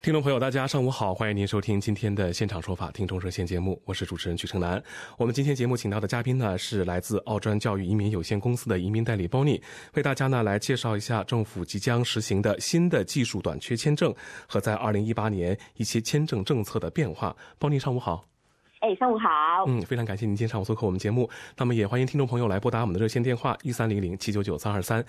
听众朋友大家上午好，欢迎您收听今天的现场说法听众热线节目，我是主持人曲成南。我们今天节目请到的嘉宾呢是来自澳专教育移民有限公司的移民代理 Bonnie， 为大家呢来介绍一下政府即将实行的新的技术短缺签证和在2018年一些签证政策的变化。Bonnie上午好。 上午好。 非常感谢您今天上午做客我们节目。那么也欢迎听众朋友来拨打我们的热线电话1300-799-323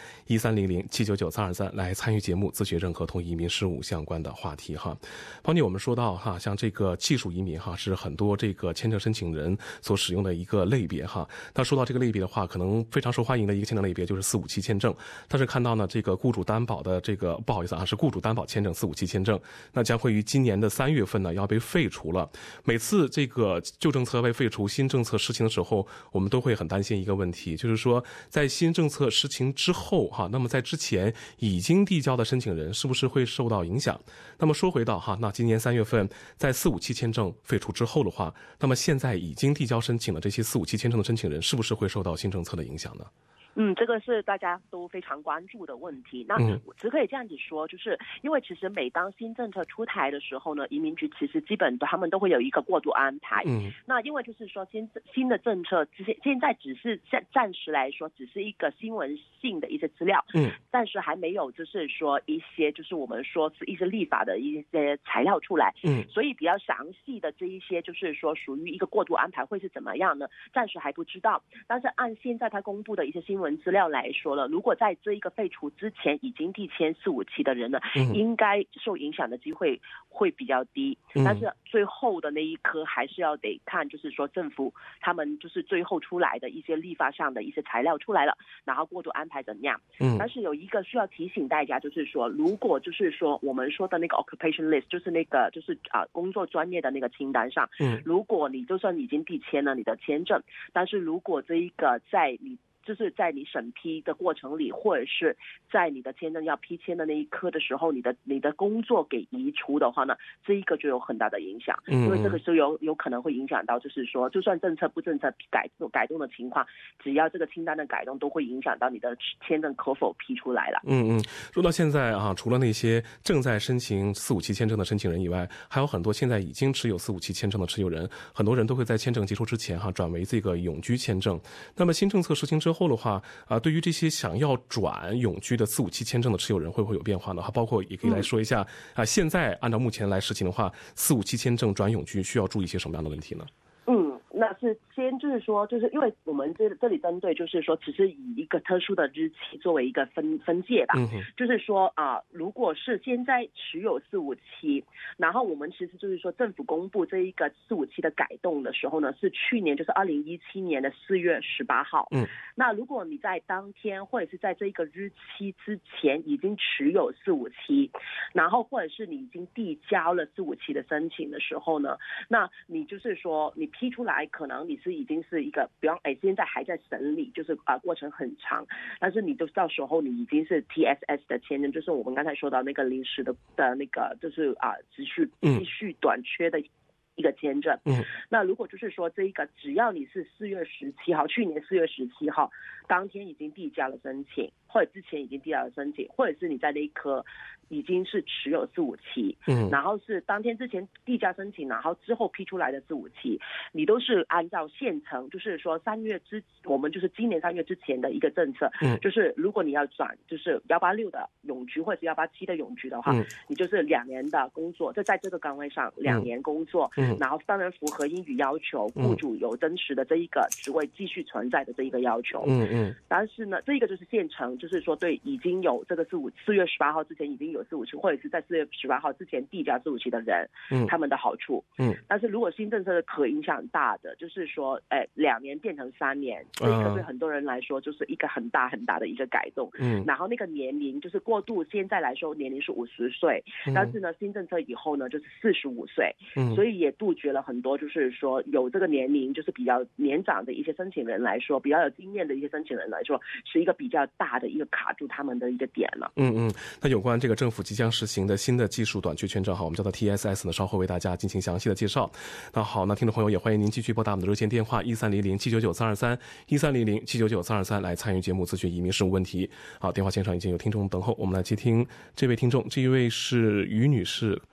1300-799-323来参与节目，咨询任何同移民事务相关的话题哈。邦尼，我们说到哈，像这个技术移民哈，是很多这个签证申请人所使用的一个类别哈。那说到这个类别的话，可能非常受欢迎的一个签证类别就是457签证。但是看到呢，这个雇主担保的这个不好意思啊，是雇主担保签证457签证，那将会于今年的3月份呢要被废除了。每次这个旧政策被废除，新政策实行的时候，我们都会很担心一个问题，就是说在新政策实行之后哈，那么在之前已经递交的申请人是不是会受到影响？那么说回到哈，那今年3月份在457签证废除之后的话，那么现在已经递交申请的这些457签证的申请人是不是会受到新政策的影响呢？ 这个是大家都非常关注的问题。那我只可以这样子说，就是因为其实每当新政策出台的时候呢，移民局其实基本他们都会有一个过渡安排。那因为就是说新的政策现在只是暂时来说只是一个新闻性的一些资料，但是还没有就是说一些就是我们说是一些立法的一些材料出来。所以比较详细的这一些就是说属于一个过渡安排会是怎么样呢？暂时还不知道。但是按现在他公布的一些新闻资料来说了，如果在这一个废除之前已经递签457的人呢，应该受影响的机会会比较低。但是最后的那一刻还是要得看，就是说政府他们就是最后出来的一些立法上的一些材料出来了，然后过渡安排怎么样。但是有一个需要提醒大家，就是说如果就是说我们说的那个 occupation list， 就是那个就是工作专业的那个清单上，如果你就算已经递签了你的签证，但是如果这一个在你审批的过程里，或者是在你的签证要批签的那一刻的时候，你的工作给移除的话呢，这一个就有很大的影响。因为这个是有可能会影响到，就是说就算政策改动的情况，只要这个清单的改动都会影响到你的签证可否批出来了。 说到现在啊，除了那些正在申请457签证的申请人以外，还有很多现在已经持有457签证的持有人，很多人都会在签证结束之前转为这个永居签证。那么新政策实行之后的话，对于这些想要转永居的457签证的持有人会不会有变化呢？包括也可以来说一下现在按照目前来实行的话，457签证转永居需要注意一些什么样的问题呢？ 那是先就是说，就是因为我们这里针对就是说只是以一个特殊的日期作为一个分界吧。就是说如果是现在持有457，然后我们其实就是说政府公布这一个457的改动的时候呢，是去年就是2017年的4月18号。那如果你在当天或者是在这一个日期之前已经持有457，然后或者是你已经递交了457的申请的时候呢，那你就是说你批出来可能你是已经是一个比方现在还在审理，就是过程很长，但是你就到时候你已经是 TSS 的签证，就是我们刚才说到那个临时的那个就是继续短缺的一个签证。那如果就是说这一个只要你是4月17号去年4月17号当天已经递交了申请，或者之前已经递交了申请，或者是你在那一刻已经是持有457，然后是当天之前递交申请，然后之后批出来的457，你都是按照现成，就是说我们就是今年3月之前的一个政策，就是如果你要转就是186的永居或者是187的永居的话，你就是2年的工作，就在这个岗位上2年工作，然后当然符合英语要求，雇主有真实的这一个职位继续存在的这一个要求。但是呢，这一个就是现成，就是说对已经有这个4月18号之前已经有457，或者是在4月18号之前递交457的人，他们的好处。但是如果新政策的可影响大的，就是说2年变成3年，这一个对很多人来说就是一个很大很大的一个改动。然后那个年龄就是过渡，现在来说年龄是50岁，但是呢新政策以后呢就是45岁，所以也杜绝了很多就是说有这个年龄就是比较年长的一些申请人来说，比较有经验的一些申请人来说，是一个比较大的一个卡住他们的一个点了。 那有关这个政府即将实行的新的技术短缺签证我们叫做 TSS 呢，稍后为大家进行详细的介绍。那好，那听众朋友也欢迎您继续拨打我们的热线电话1300-799-323 1300-799-323来参与节目咨询移民事务问题。好，电话线上已经有听众等候，我们来接听这位听众，这一位是于女士，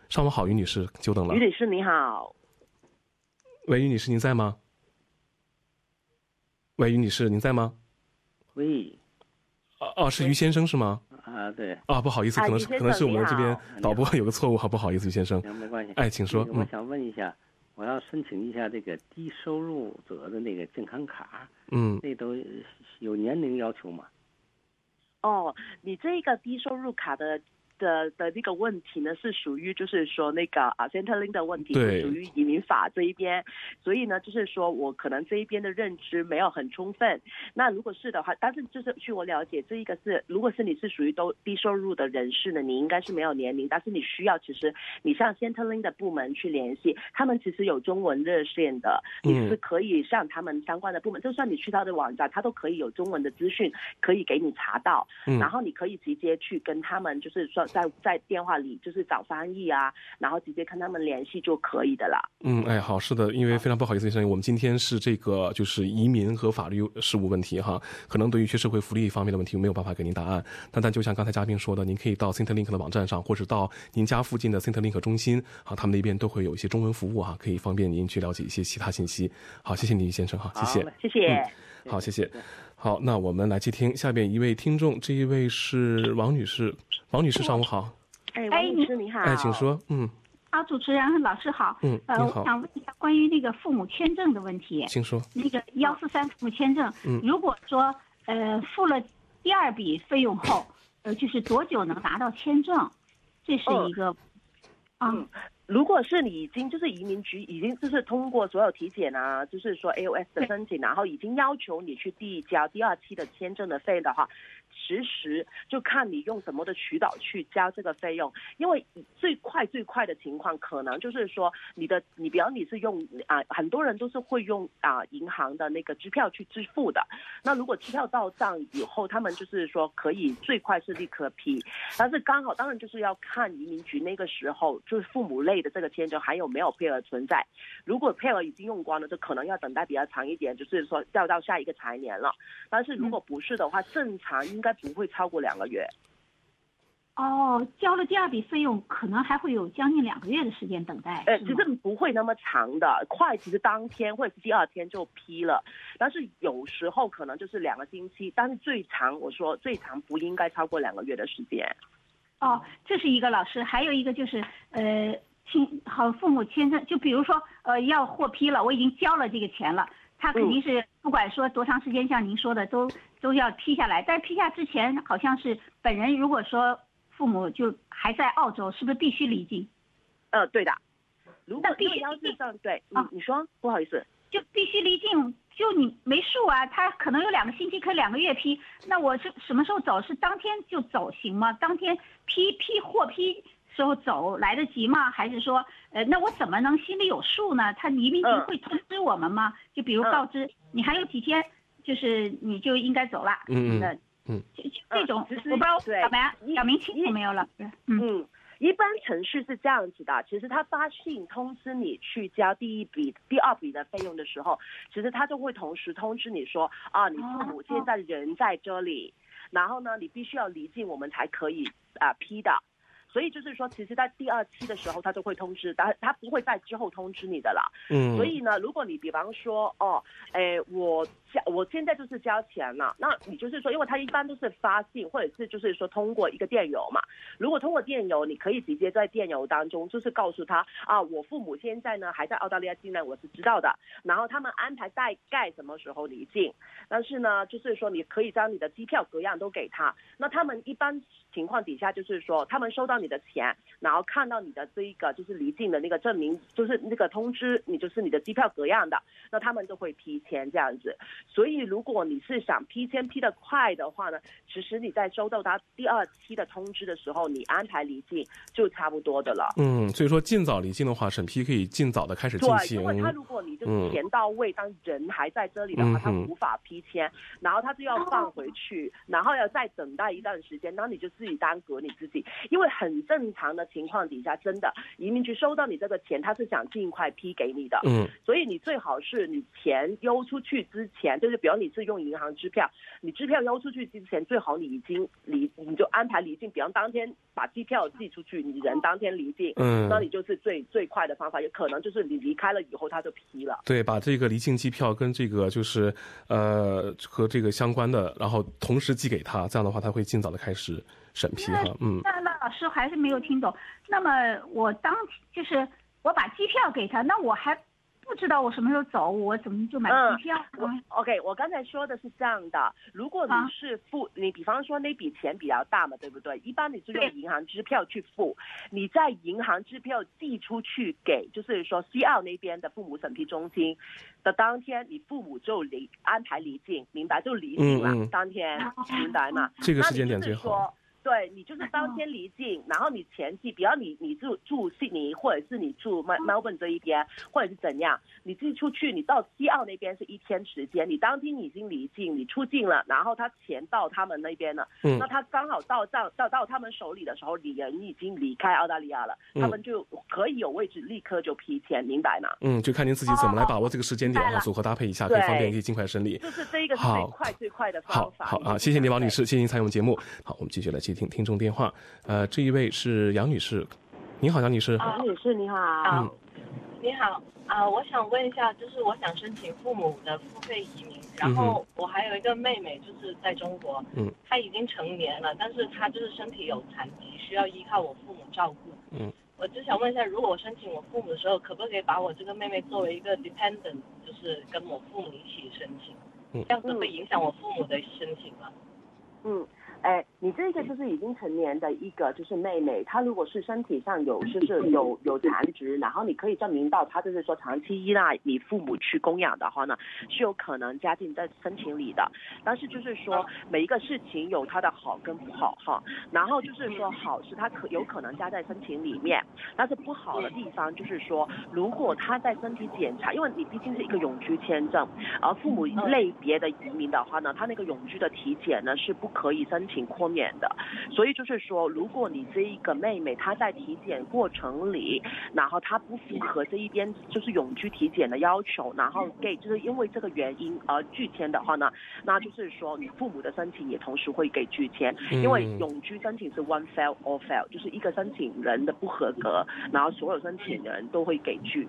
上午好，于女士，久等了。 于女士你好。 喂，于女士您在吗？喂，于女士您在吗？ 喂。 是于先生是吗？ 对。 不好意思，可能是我们这边导播有个错误，不好意思，于先生。 没关系。 请说。 我想问一下，我要申请一下这个低收入者的那个健康卡，那都有年龄要求吗？ 你这个低收入卡的那个问题呢，是属于就是说那个Centrelink 的问题，是属于移民法这一边，所以呢，就是说我可能这一边的认知没有很充分。那如果是的话，但是就是据我了解，这一个是如果是你是属于低收入的人士呢，你应该是没有年龄，但是你需要其实你向 Centrelink 的部门去联系，他们其实有中文热线的，你是可以向他们相关的部门，就算你去到的网站，他都可以有中文的资讯可以给你查到，然后你可以直接去跟他们就是说。在电话里就是找翻译啊，然后直接跟他们联系就可以的了。 好，是的，因为非常不好意思，先生，我们今天是这个就是移民和法律事务问题哈，可能对于一些社会福利方面的问题没有办法给您答案。但就像刚才嘉宾说的，您可以到 Centrelink 的网站上，或者到您家附近的 Centrelink 中心他们那边都会有一些中文服务可以方便您去了解一些其他信息。好，谢谢你，于先生谢谢。 谢谢。 好，谢谢。好，那我们来接听下边一位听众，这一位是王女士。王女士，上午好。 王女士你好。 请说。 主持人老师好。 你好。 我想问一下关于那个父母签证的问题。 请说。 那个143父母签证，如果说付了第二笔费用后，就是多久能拿到签证？这是一个。 如果是你已经就是移民局已经就是通过所有体检啊，就是说 AOS 的申请，然后已经要求你去递交第二期的签证的费的话，其实就看你用什么的渠道去交这个费用。因为最快的情况可能就是说你比方你是用很多人都是会用银行的那个支票去支付的。那如果支票到账以后，他们就是说可以最快是立刻批，但是刚好当然就是要看移民局那个时候就是父母类的这个签证还有没有配额存在。如果配额已经用光了，就可能要等待比较长一点，就是说要到下一个财年了。但是如果不是的话，正常应该不会超过2个月。 交了第二笔费用，可能还会有将近2个月的时间等待。 其实不会那么长的，快其实当天或者是第二天就批了，但是有时候可能就是2个星期，但是最长不应该超过2个月的时间。 这是一个老师，还有一个就是父母签证，就比如说要获批了，我已经交了这个钱了，他肯定是不管说多长时间，像您说的都要批下来。但是批下之前，好像是本人如果说父母就还在澳洲，是不是必须离境？ 对的。如果必须要是上对，你说不好意思， 就必须离境。就你没数啊，他可能有2个星期，可以2个月批。那我是什么时候走？是当天就走行吗？当天获批时候走来得及吗？还是说，那我怎么能心里有数呢？他移民局会通知我们吗？就比如告知你还有几天，就是你就应该走了。就这种，我不知道表明清楚没有，老师。 一般程序是这样子的，其实他发信通知你去交第二笔的费用的时候，其实他就会同时通知你说你父母现在人在这里，然后呢你必须要离境我们才可以批的。所以就是说其实在第2期的时候他就会通知，他不会在之后通知你的啦。所以呢如果你比方说我现在就是交钱了，那你就是说因为他一般都是发信或者是就是说通过一个电邮嘛，如果通过电邮你可以直接在电邮当中就是告诉他我父母现在呢还在澳大利亚境内，我是知道的，然后他们安排大概什么时候离境，但是呢就是说你可以将你的机票各样都给他，那他们一般情况底下就是说他们收到你的钱，然后看到你的这一个就是离境的那个证明，就是那个通知你就是你的机票各样的，那他们就会批签这样子。所以如果你是想批签批得快的话呢，其实你在收到他第2期的通知的时候，你安排离境就差不多的了。 所以说尽早离境的话，审批可以尽早的开始进行。 对，因为他如果你就是钱到位，当人还在这里的话，他无法批签，然后他就要放回去，然后要再等待一段时间，然后你就自己耽搁你自己，因为很正常的情况底下，真的移民局收到你这个钱，他是想尽快批给你的，所以你最好是你钱邮出去之前，就是比如你是用银行支票，你支票邮出去之前，最好你已经你就安排离境，比方当天把机票寄出去，你人当天离境，那你就是最快的方法，也可能就是你离开了以后他就批了。 对，把这个离境机票跟这个就是和这个相关的，然后同时寄给他，这样的话他会尽早的开始审批哈。 那老师还是没有听懂。那么我就是我把机票给他，那我还不知道我什么时候走，我怎么就买机票 ？OK， 我刚才说的是这样的，如果你是你比方说那笔钱比较大嘛，对不对？一般你是用银行支票去付，你在银行支票寄出去给，就是说西澳那边的父母审批中心的当天，你父母就安排离境，明白？就离境了，当天明白吗？ 这个时间点最好。 对，你就是当天离境，然后你前期，比如你住悉尼，或者是你住Melbourne 这一边，或者是怎样，你自己出去，你到西澳那边是1天时间，你当天已经离境，你出境了，然后他钱到他们那边了，那他刚好到他们手里的时候，你人已经离开澳大利亚了，他们就可以有位置立刻就批钱，明白吗？ 就看您自己怎么来把握这个时间点组合搭配一下，可以方便可以尽快审理。 就是这一个是最快的方法。 好啊，谢谢您王女士，谢谢您参与我们节目。好，我们继续来接听众电话。这一位是杨女士，你好，杨女士。 杨女士你好。 你好我想问一下，就是我想申请父母的付费移民，然后我还有一个妹妹，就是在中国，她已经成年了，但是她就是身体有残疾，需要依靠我父母照顾。我就想问一下，如果我申请我父母的时候，可不可以把我这个妹妹作为一个 dependent， 就是跟我父母一起申请？这样子会影响我父母的申请吗？ 你这个就是已经成年的一个就是妹妹，她如果是身体上有残疾，然后你可以证明到她就是说长期依赖你父母去供养的话呢，是有可能加进在申请里的。但是就是说每一个事情有它的好跟不好哈，然后就是说好是它有可能加在申请里面，但是不好的地方就是说，如果他在身体检查，因为你毕竟是一个永居签证，而父母类别的移民的话呢，他那个永居的体检呢是不可以申请豁免的，所以就是说，如果你这一个妹妹她在体检过程里，然后她不符合这一边就是永居体检的要求，然后就是因为这个原因而拒签的话呢，那就是说你父母的申请也同时会给拒签，因为永居申请是 one fail all fail， 就是一个申请人的不合格，然后所有申请人都会给拒。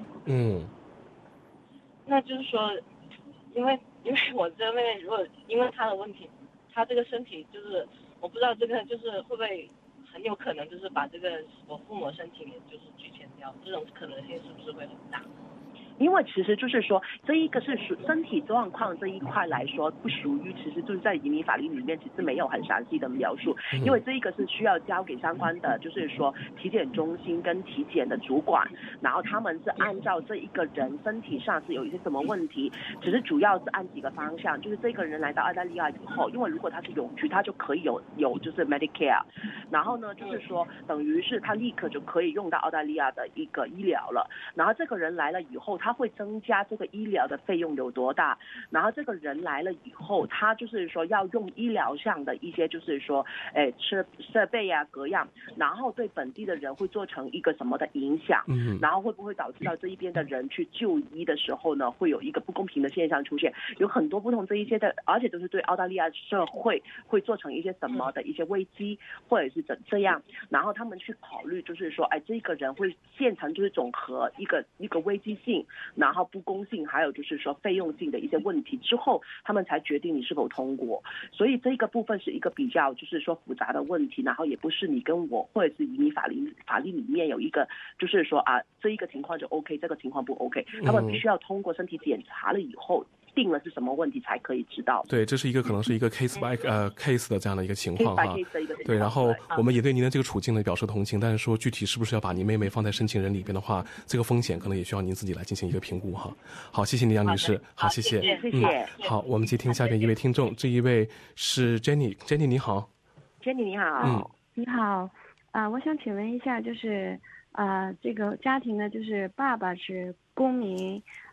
那就是说，因为我这个妹妹，如果因为她的问题，她这个身体就是我不知道这个就是会不会很有可能就是把这个我父母申请也就是拒签掉，这种可能性是不是会很大？ 因为其实就是说，这一个是身体状况这一块来说，不属于其实就是在移民法律里面其实没有很详细的描述，因为这一个是需要交给相关的就是说体检中心跟体检的主管，然后他们是按照这一个人身体上是有一些什么问题，其实主要是按几个方向，就是这个人来到澳大利亚以后，因为如果他是永居，他就可以有就是 Medicare， 然后呢就是说等于是他立刻就可以用到澳大利亚的一个医疗了，然后这个人来了以后，他会增加这个医疗的费用有多大，然后这个人来了以后，他就是说要用医疗上的一些就是说设备啊各样，然后对本地的人会做成一个什么的影响，然后会不会导致到这一边的人去就医的时候呢，会有一个不公平的现象出现，有很多不同这一些的，而且都是对澳大利亚社会会做成一些什么的一些危机，或者是这样，然后他们去考虑就是说这个人会现成就是总和一个危机性，然后不公性，还有就是说费用性的一些问题之后，他们才决定你是否通过。所以这个部分是一个比较就是说复杂的问题，然后也不是你跟我或者是移民法律里面有一个就是说这一个情况就 OK， 这个情况不 OK， 他们必须要通过身体检查了以后定了是什么问题才可以知道。 对，这是一个可能是一个 case by case 的这样的一个情况哈。对，然后我们也对您的这个处境呢表示同情，但是说具体是不是要把您妹妹放在申请人里边的话，这个风险可能也需要您自己来进行一个评估哈。好，谢谢您杨女士，好，谢谢， 谢谢。 好，我们接听下边一位听众，这一位是 Jenny 你好。 Jenny 你好。 你好，我想请问一下，就是这个家庭呢，就是爸爸是公民，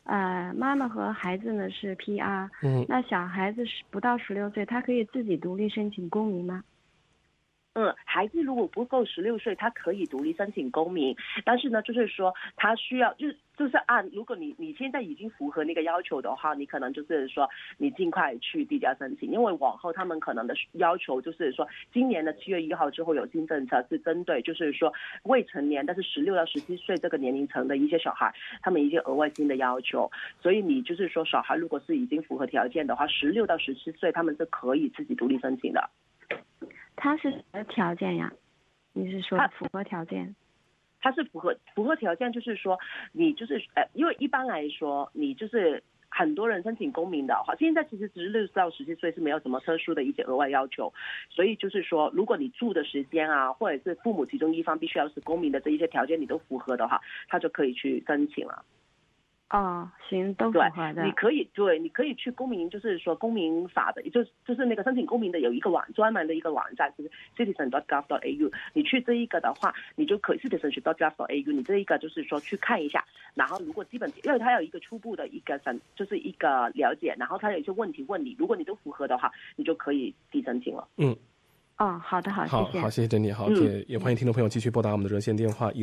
妈妈和孩子呢是 PR，那小孩子是不到16岁，他可以自己独立申请公民吗？ 孩子如果不够16岁，他可以独立申请公民，但是呢，就是说他需要就是按，如果你现在已经符合那个要求的话，你可能就是说你尽快去递交申请，因为往后他们可能的要求就是说，今年的7月1号之后有新政策是针对就是说未成年但是16到17岁这个年龄层的一些小孩，他们一些额外新的要求，所以你就是说小孩如果是已经符合条件的话，16到17岁他们是可以自己独立申请的。 他是什么条件呀？你是说符合条件？ 他是符合条件，就是说你就是因为一般来说你就是很多人申请公民的话，现在其实16到17岁是没有什么特殊的一些额外要求，所以就是说如果你住的时间啊，或者是父母其中一方必须要是公民的这一些条件你都符合的话，他就可以去申请了。 行，都符合的。 你可以去公民，就是说公民法的，就是那个申请公民的有一个专门的一个网站，就是 citizen.gov.au。你去这一个的话，你就可以 citizenship.gov.au， 你这一个就是说去看一下，然后如果基本因为它有一个初步的一个就是一个了解，然后它有一些问题问你，如果你都符合的话，你就可以递申请了。 好的，谢谢珍妮，好，也欢迎听众朋友继续拨打我们的热线电话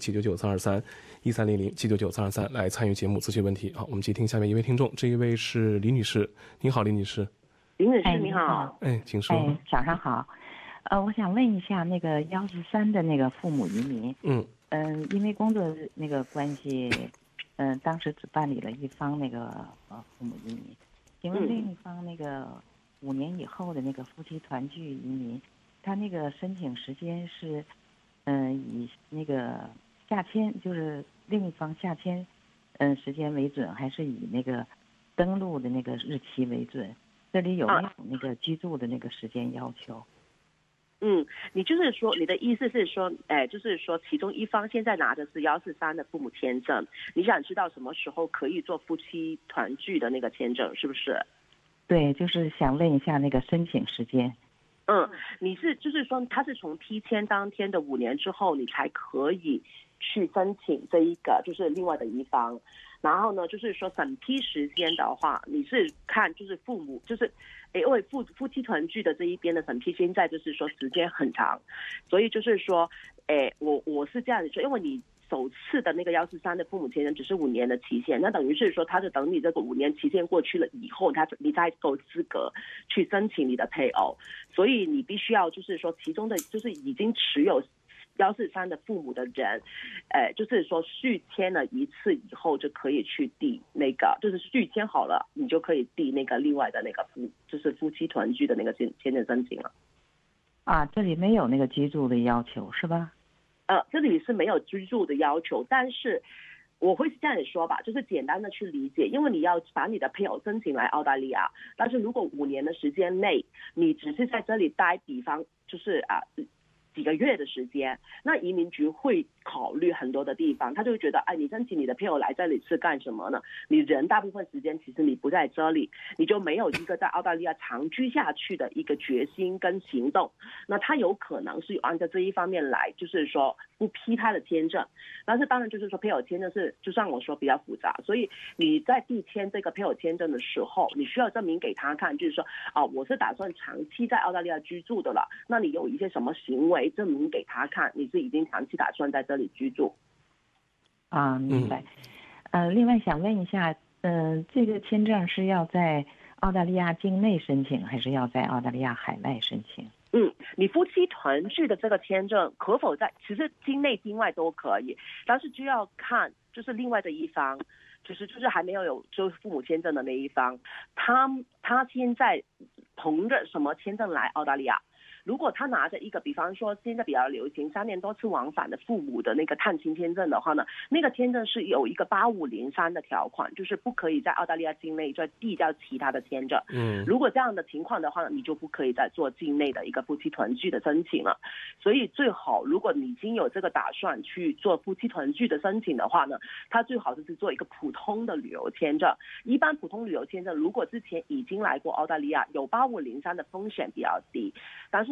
1300-799-323，1300-799-323来参与节目咨询问题。好，我们接听下面一位听众，这一位是李女士。您好，李女士。 李女士，你好。 请说。 早上好。我想问一下那个143的那个父母移民。因为工作那个关系，当时只办理了一方那个父母移民，请问另一方那个5年以后的那个夫妻团聚移民，他那个申请时间是，以那个下签，就是另一方下签，时间为准，还是以那个登录的那个日期为准？这里有没有那个居住的那个时间要求？ 你就是说，你的意思是说，就是说，其中一方现在拿的是143的父母签证，你想知道什么时候可以做夫妻团聚的那个签证，是不是？ 对，就是想问一下那个申请时间。 你是就是说他是从批签当天的5年之后，你才可以去申请这一个就是另外的一方。然后呢，就是说审批时间的话，你是看就是父母就是因为夫妻团聚的这一边的审批现在就是说时间很长，所以就是说我是这样子说，因为你首次的那个143的父母签证只是5年的期限，那等于是说他就等你这个5年期限过去了以后，你才够资格去申请你的配偶，所以你必须要就是说其中的就是已经持有143的父母的人，就是说续签了一次以后就可以去递那个，就是续签好了，你就可以递那个另外的那个就是夫妻团聚的那个签证申请了。 这里没有那个居住的要求是吧？ 这里是没有居住的要求，但是我会是这样子说吧，就是简单的去理解，因为你要把你的配偶申请来澳大利亚，但是如果5年的时间内，你只是在这里待，比方就是几个月的时间，那移民局会考虑很多的地方，他就会觉得你申请你的配偶来这里是干什么呢？你人大部分时间其实你不在这里，你就没有一个在澳大利亚长居下去的一个决心跟行动，那他有可能是按照这一方面来，就是说不批他的签证。但是当然就是说配偶签证是就像我说比较复杂，所以你在递签这个配偶签证的时候，你需要证明给他看，就是说我是打算长期在澳大利亚居住的了，那你有一些什么行为证明给他看，你是已经长期打算在这里居住。 明白。另外想问一下，这个签证是要在澳大利亚境内申请，还是要在澳大利亚海外申请？ 你夫妻团聚的这个签证可否在其实境内境外都可以，但是就要看就是另外的一方，就是还没有就是父母签证的那一方，他现在凭着什么签证来澳大利亚？如果他拿着一个比方说现在比较流行3年多次往返的父母的那个探亲签证的话呢，那个签证是有一个8503的条款，就是不可以在澳大利亚境内再递交其他的签证。如果这样的情况的话呢，你就不可以再做境内的一个夫妻团聚的申请了。所以最好如果你已经有这个打算去做夫妻团聚的申请的话呢，他最好就是做一个普通的旅游签证。一般普通旅游签证如果之前已经来过澳大利亚，有8503的风险比较低，但是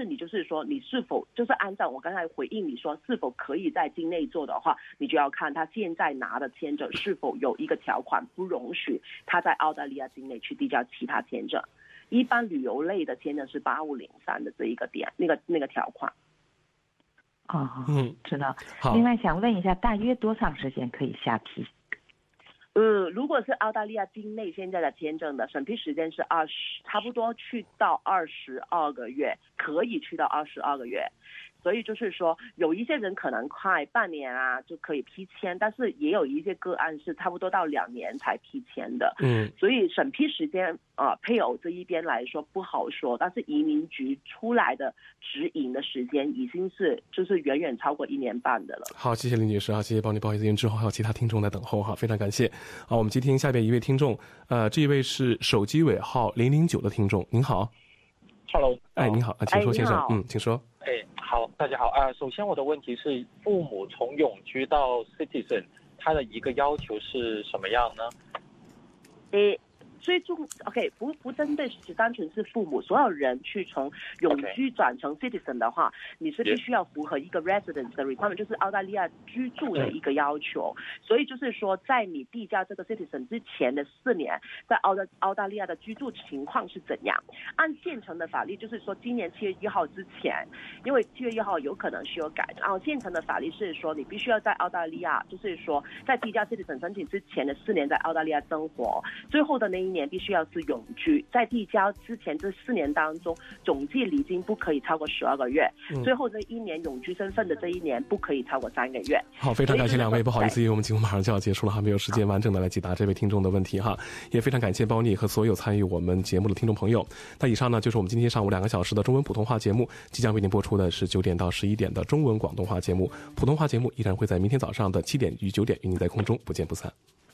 你就是说你是否就是按照我刚才回应你说是否可以在境内做的话，你就要看他现在拿的签证是否有一个条款不容许他在澳大利亚境内去递交其他签证。一般旅游类的签证是8503的这一个点那个条款。 知道。另外想问一下，大约多长时间可以下批？ 如果是澳大利亚境内现在的签证的审批时间是差不多去到22个月，可以去到22个月。所以就是说有一些人可能快半年啊就可以批签，但是也有一些个案是差不多到2年才批签的。所以审批时间配偶这一边来说不好说，但是移民局出来的指引的时间已经是就是远远超过1年半的了。 好，谢谢林女士啊，谢谢帮你，不好意思，因为之后还有其他听众在等候哈，非常感谢。好，我们接听下边一位听众，这一位是手机尾号009的听众，您好。 Hello， 你好，请说先生，请说。 好，大家好首先我的问题是，父母从永居到 citizen， 他的一个要求是什么样呢？ 最终 OK 不针对只单纯是父母，所有人去从永居转成 citizen 的话，你是必须要符合一个 residence 的 requirement， 就是澳大利亚居住的一个要求。所以就是说在你递交这个 citizen 之前的4年，在澳大利亚的居住情况是怎样。按现成的法律就是说今年7月1号之前，因为7月1号有可能需要改，然后现成的法律是说你必须要在澳大利亚，就是说在递交 citizen 申请之前的4年在澳大利亚生活，最后的那1年必须要是永居，在递交之前这4年当中总计离境不可以超过12个月，最后这1年永居身份的这1年不可以超过3个月。 好，非常感谢两位，不好意思，因为我们节目马上就要结束了，还没有时间完整的来解答这位听众的问题哈，也非常感谢包尼和所有参与我们节目的听众朋友。那以上呢就是我们今天上午2个小时的中文普通话节目，即将为您播出的是9点到11点的中文广东话节目，普通话节目依然会在明天早上的7点与9点与您在空中不见不散。